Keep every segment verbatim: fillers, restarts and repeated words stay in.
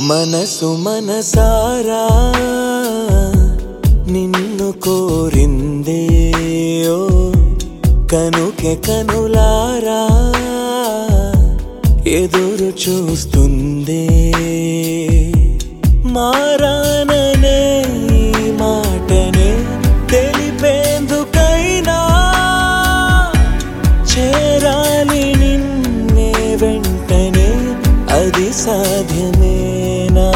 మనసు మనసారా నిన్ను కోరిందే ఓ కనుకే కనులారా ఎదురు చూస్తుందే మారాననే ఈ మాటనే తెలిపేందుకైనా చేరాలి నిన్నే వెంటనే అది సాధ్యమేనా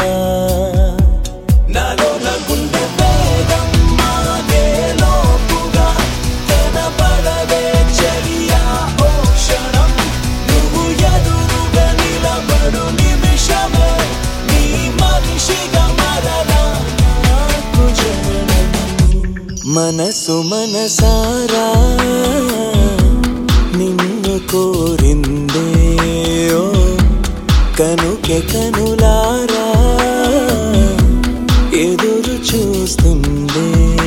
నాలో గుండె వేగం మాగే లోపుగా కనపడవే చలియా ఓ క్షణం నువ్వు ఎదురుగా నిలబడు నిమిషమే నీ మనిషిగా మరలా నాకు జననం మనసు మనసారా నిన్ను కోరిందే ఓ కనుకే కనులారా ఎదురు చూస్తుందే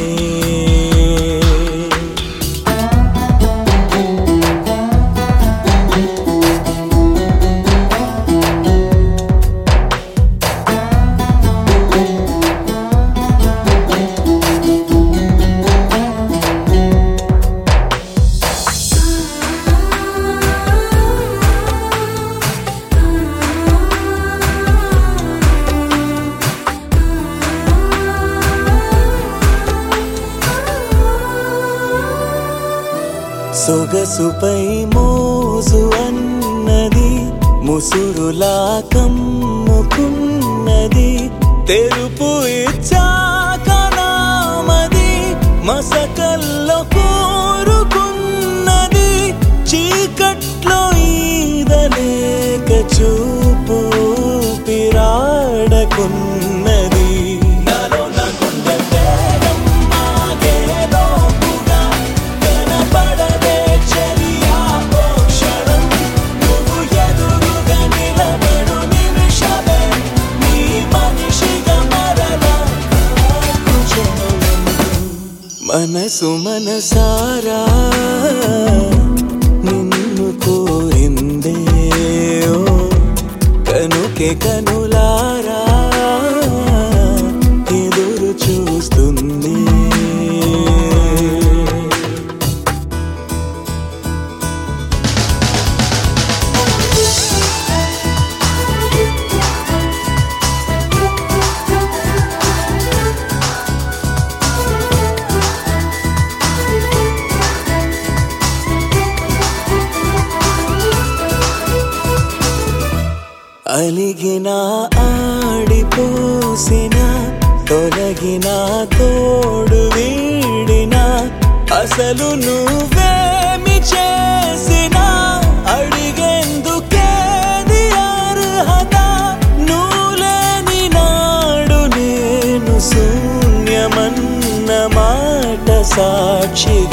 సొగసుపై మోజు అన్నది ముసురులా కమ్ముకున్నది తెరుపు ఇచ్చాక నామది మసకల్లో కోరుకున్నది చీకట్లో ఈదలేక చూపు పిరాడకున్నది మనసు మనసారా నిన్ను కోరిందే ఓ కనుకే కనులారా ఎదురు చూస్తుంది అలిగిన ఆడిపోసిన తొలగిన తోడు వీడిన అసలు నువ్వేమి చేసిన అడిగేందుకేది అర్హత నువ్వులేని నాడు నేను శూన్యమన్న మాట సాక్షి